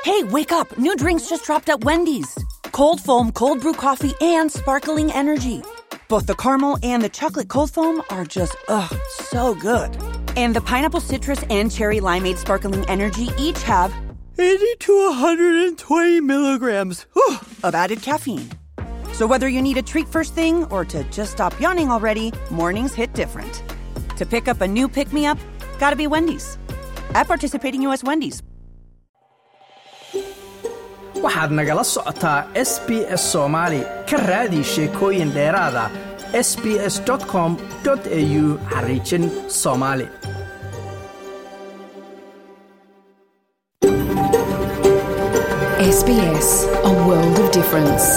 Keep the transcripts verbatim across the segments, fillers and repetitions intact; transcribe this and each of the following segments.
Hey, wake up. New drinks just dropped at Wendy's. Cold foam, cold brew coffee, and sparkling energy. Both the caramel and the chocolate cold foam are just, ugh, so good. And the pineapple citrus and cherry limeade sparkling energy each have eighty to one hundred twenty milligrams whew, of added caffeine. So whether you need a treat first thing or to just stop yawning already, mornings hit different. To pick up a new pick-me-up, gotta be Wendy's. At participating U S Wendy's. waxaad nagala socotaa S B S Soomaali ka raadi sheekooyin dheeraada s b s dot com dot a u xariijin Soomaali. S B S, a world of difference.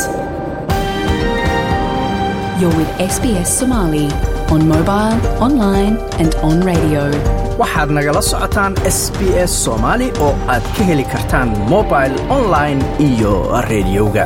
You're with S B S Somali on mobile, online and on radio. waxaad nagala socotaan S B S Soomaali oo aad ka heli kartaan mobile, online iyo radioga.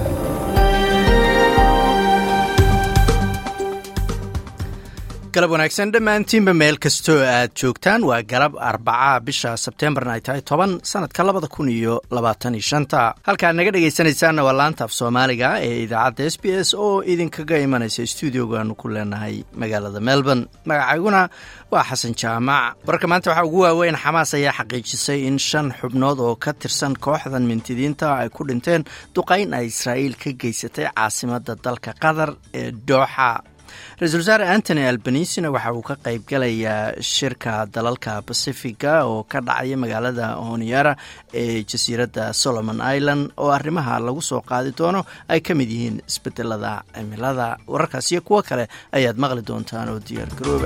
galab wanaagsan dhammaantiinba meel kastoo aad joogtaan. waa galab arbaca bisha Sebtembar ay tahay toban sanadka labada kun iyo labaatan iyo shanta. halkaad naga dhegaysanaysaanna waa laanta af Soomaaliga ee idaacadda S B S oo idinkaga imanaysa stuudiogaanu ku leenahay magaalada Melbourne. magacayguna waa Xasan Jaamac. warka maanta waxaa ugu waaweyn Xamaas ayaa xaqiijisay in shan xubnood oo ka tirsan kooxdan mintidiinta ay ku dhinteen duqayn ay Israa'iil ka geysatay caasimadda dalka Qatar ee Doha. ra-iisul wasaare Anthony Albanese waxa uu ka qayb galayaa shirka dalalka Pacifica oo ka dhacaya magaalada Honiara ee jasiiradda Solomon Island oo arrimaha lagu soo qaadi doono ay ka mid yihiin isbedelada cimilada. wararkaas iyo kuwo kale ayaad maqli doontaan oo diyaar garooba.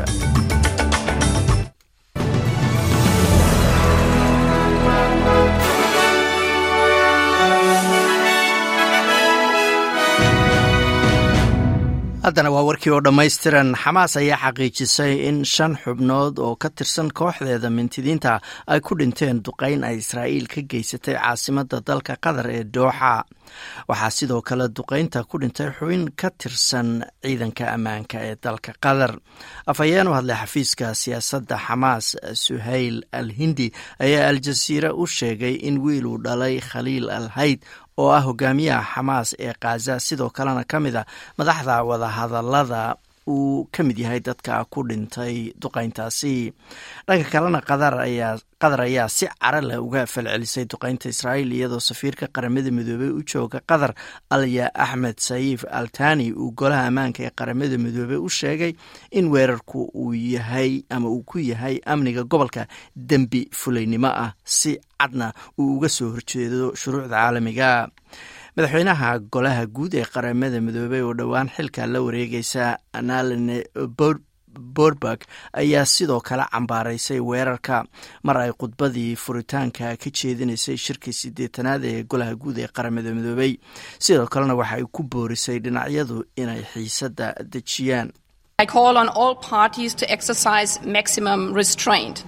haddana waa warkii oo dhammaystiran. xamaas ayaa xaqiijisay in shan xubnood oo ka tirsan kooxdeeda mintidiinta ay ku dhinteen duqayn ay Israa'iil ka geysatay caasimadda dalka Qatar ee Doha. waxaa sidoo kale duqaynta ku dhintay xubin ka tirsan ciidanka ammaanka ee dalka Qatar. afhayeen u hadlay xafiiska siyaasadda Xamaas Suhayl al-Hindi ayaa Al-Jazeera u sheegay in wiil uu dhalay Khaliil al-Hayd oo ah hogaamiyaha Xamaas ee Gaza sidoo kalena ka mid ah madaxda wadahadalada uu ka mid yahay dadka ku dhintay duqayntaasi. dhanka kalena Qatar ayaa Qatar ayaa si cara leh uga falcelisay duqaynta Israa'iil iyadoo safiirka qaramada midoobay u jooga Qatar Alya Ahmed Saif Al-Thani uu golaha ammaanka ee qaramada midoobay u sheegay in weerarku uu yahay ama uu ku yahay amniga gobolka dembi fulaynimo ah si cadna uu uga soo horjeedo shuruucda caalamiga. madaxweynaha golaha guud ee qaramada midoobay oo dhowaan xilka la wareegaysa Annalena Baerbock ayaa sidoo kale cambaaraysay weerarka mar ay khudbadii furitaanka ka jeedinaysay shirkii siddeetanaad ee golaha guud ee qaramada midoobay. sidoo kalena waxa ay ku boorisay dhinacyadu inay xiisadda dejiyaan. I call on all parties to exercise maximum restraint.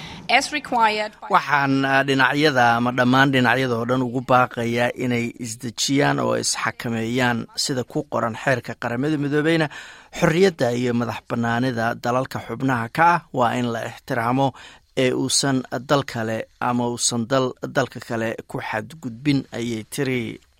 waxaan dhinacyada ama dhammaan dhinacyada oo dhan ugu baaqayaa inay isdejiyaan oo isxakameeyaan sida ku qoran xeerka qaramada midoobeyna xorriyadda iyo madax bannaanida dalalka xubnaha ka ah waa in la ixtiraamo ee uusan dal kale ama uusan dal dalka kale ku xadgudbin ayay tiri.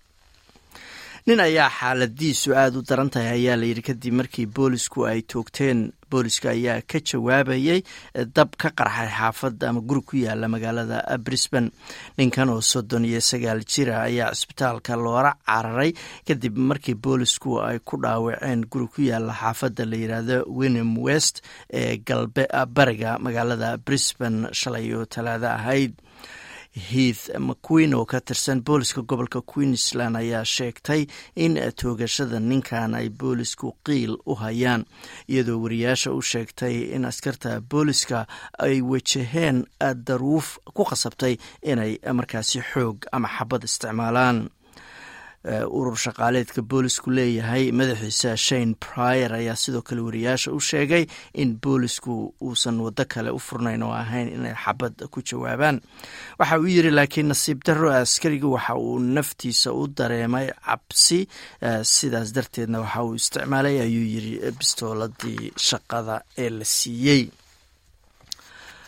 nin ayaa xaaladiisu aada u daran tahay ayaa layidhi kadib markii boolisku ay toogteen. booliska ayaa ka jawaabayay dab ka qarxay xaafadda ama guri ku yaala magaalada Brisbane. ninkan oo soddon iyo sagaal jira ayaa cisbitaalka loola cararay kadib markii boolisku ay ku dhaawaceen guri ku yaala xaafadda la yidhaahdo Wynnum West ee galbe bariga magaalada Brisbane shalay oo talaado ahayd. Heath McQueen oo ka tirsan booliska gobolka Queensland ayaa sheegtay in toogashada ninkan ay boolisku qiil u hayaan iyadoo wariyaasha u sheegtay in askarta booliska ay wajaheen daruuf ku qasabtay inay markaasi xoog ama xabad isticmaalaan. urur shaqaaleedka boolisku leeyahay madaxiisa Shane Pryor ayaa sidoo kale wariyaasha u sheegay in boolisku uusan wado kale u furnayn oo ahayn inay xabad ku jawaabaan. waxa uu yiri laakiin nasiib darro askarigu waxa uu naftiisa u dareemay cabsi sidaas darteedna waxa uu isticmaalay ayuu yiri bistooladii shaqada ee la siiyey.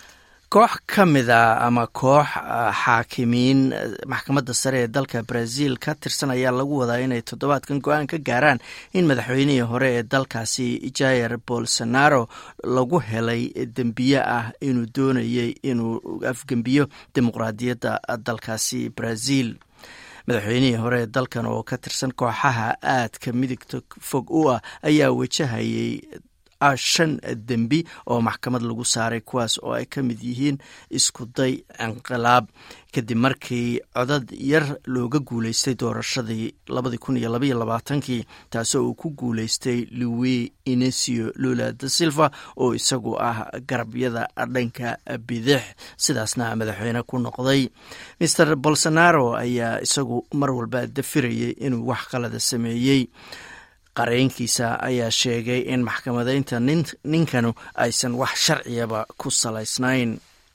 koox ka mida ama koox xaakimiin maxkamadda sare ee dalka Brazil ka tirsan ayaa lagu wadaa inay toddobaadkan go-aan ka gaaraan in madaxweynihii hore ee dalkaasi Jair Bolsonaro lagu helay dembiye ah inuu doonayay inuu afgembiyo dimuqraadiyadda dalkaasi Brazil. madaxweynihii hore ee dalkan oo ka tirsan kooxaha aadka midigta fog u ah ayaa wajahayay shan dembi oo maxkamad lagu saaray, kuwaas oo ay ka mid yihiin isku day inqilaab kadib markii codad yar looga guuleystay doorashadii labadi kun iyo labaiyo labaatankii, taasoo uu ku guuleystay Luis Inacio Lula da Silva oo isagu ah garabyada dhanka bidix, sidaasna madaxweyne ku noqday. Mister Bolsonaro ayaa isagu mar walba dafirayay inuu wax qalada sameeyey. qareenkiisa ayaa sheegay in maxkamadaynta nin, ninkanu aysan wax sharciyaba ku salaysnayn.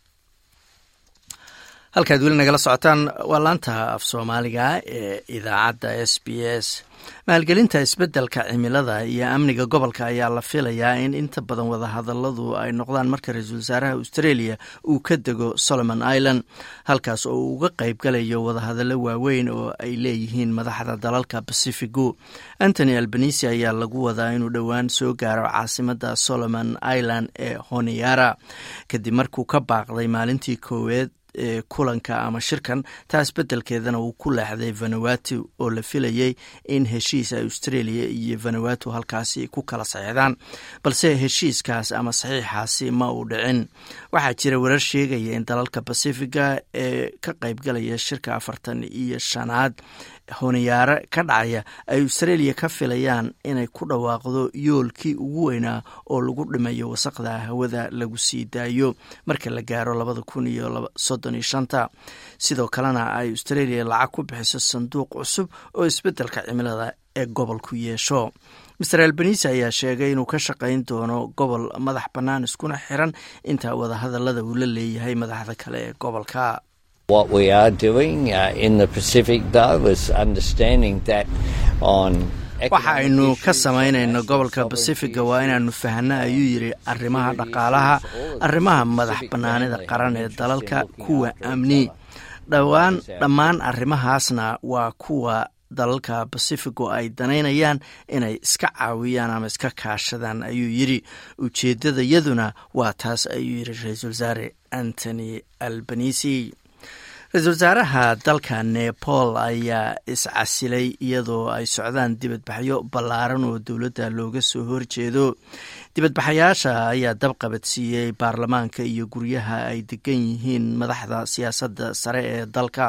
halkaad weli nagala socotaan waa laanta af soomaaliga ee idaacadda S B S. maalgelinta isbeddelka cimilada iyo amniga gobolka ayaa la filayaa in inta badan wadahadaladu ay noqdaan marka ra-iisul wasaaraha Australia uu ka dego Solomon Island, halkaas oo uu uga qayb galayo wadahadallo waaweyn oo ay leeyihiin madaxda dalalka Pacifigu. Anthony Albanese ayaa lagu wadaa inuu dhowaan soo gaaro caasimadda Solomon Island ee Honiara kadib markuu ka baaqday maalintii koowaad ee kulanka ama shirkan. taas beddelkeedana uu ku leexday Vanuatu oo la filayay in heshiis Australia iyo Vanuatu halkaasi ku kala saxiixdaan, balse heshiiskaas ama saxiixaasi ma uu dhicin. waxaa jira warar sheegaya in dalalka Pacifiga ee ka qaybgalaya shirka afartan iyo shanaad Honiara ka dhacaya ay Australia ka filayaan inay ku dhawaaqdo yoolkii ugu weynaa oo lagu dhimayo wasaqda hawada lagu sii daayo marka la gaaro labada kun iyo soddon iyo shanta. sidoo kalena ay Australia lacag ku bixiso sanduuq cusub oo isbeddelka cimilada ee gobolku yeesho. Mister Albanese ayaa sheegay inuu ka shaqayn doono gobol madax bannaan iskuna xiran inta wadahadallada uu la leeyahay madaxda kale ee gobolka. What we are doing uh, in the Pacific though is understanding that on waxa aynu ka samaynayno gobolka Pacifiga waa inaanu fahanno, ayuu yiri, arrimaha dhaqaalaha, arrimaha madax bannaanida qaran ee dalalka, kuwa amni. dhawaan dhammaan arrimahaasna waa kuwa dalalka Pacifigu ay danaynayaan inay iska caawiyaan ama iska kaashadaan, ayuu yiri. ujeedadayaduna waa taas, ayuu yiri ra-iisul wasaare Anthony Albanese. ra-iisul wasaaraha dalka Nepal ayaa iscasilay iyadoo ay socdaan dibadbaxyo ballaaran oo dowladda looga soo horjeedo. dibadbaxayaasha ayaa dabqabadsiiyey baarlamaanka iyo guryaha ay degan yihiin madaxda siyaasadda sare ee dalka.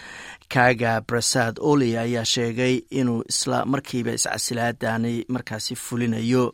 Kaga Prasad Oli ayaa sheegay inuu isla markiiba iscasilaadaani markaasi fulinayo.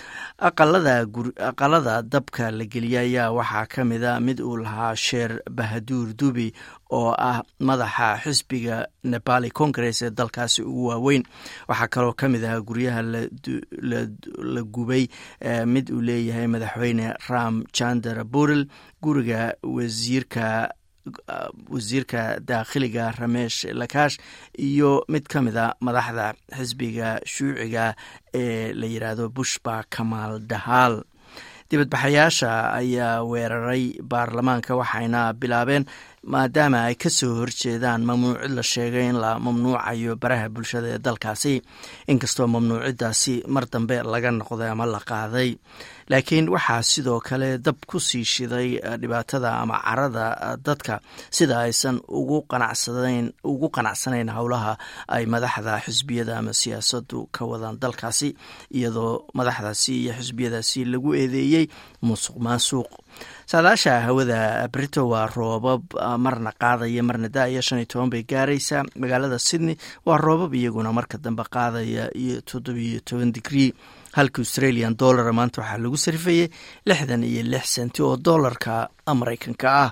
aqalada dabka la geliyay ayaa waxaa ka mida mid uu lahaa Sheer Bahadur Dubi oo ah madaxa xisbiga Nepali Congress ee dalkaasi ugu waaweyn. waxaa kaloo ka mid ah guryaha la gubay mid uu leeyahay madaxweyne Ram Chandra Buril, guriga wasiirka wasiirka daakhiliga Ramesh Lakash iyo mid ka mid a madaxda xisbiga shuuciga ee la yiraahdo Pushpa Kamal Dahal. dibadbaxayaasha ayaa weeraray baarlamaanka waxayna bilaabeen maadaama ay ka soo horjeedaan mamnuucid la sheegay in la mamnuucayo baraha bulshada ee dalkaasi, inkastoo mamnuucidaasi mar dambe laga noqday ama la qaaday. laakiin waxaa sidoo kale dab ku sii shiday dhibaatada ama carada dadka sida aysan ugu qanacsanayn ugu qanacsanayn howlaha ay madaxda xisbiyada ama siyaasaddu ka wadaan dalkaasi, iyadoo madaxdaasi iyo xisbiyadaasi lagu eedeeyey musuq maasuq. saadaasha hawada Brito waa roobab marna qaadaya marna daaya shan iyo toban bay gaaraysaa. magaalada Sydney waa roobab iyaguna marka dambe qaadaya iyo toddobiyo toban digrii. halka Australian dollar maanta waxaa lagu sarifayay lixdan iyo lix senti oo dollarka Mareykanka ah.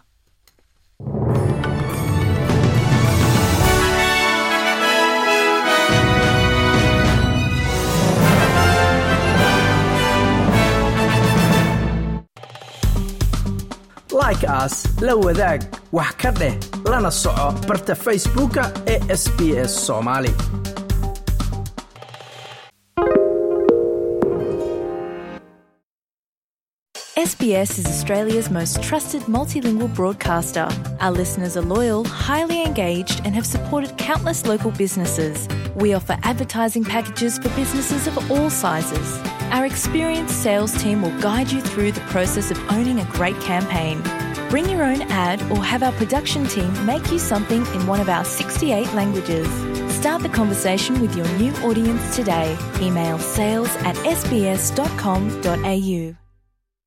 like us, la wadaag, wax ka dheh, lana soco barta Facebooka ee S B S Somali. S B B S is Australia's most trusted multilingual broadcaster. Our listeners are loyal, highly engaged, and have supported countless local businesses. We offer advertising packages for businesses of all sizes. Our experienced sales team will guide you through the process of owning a great campaign. Bring your own ad or have our production team make you something in one of our sixty-eight languages. Start the conversation with your new audience today. Email sales at s b s dot com dot a u.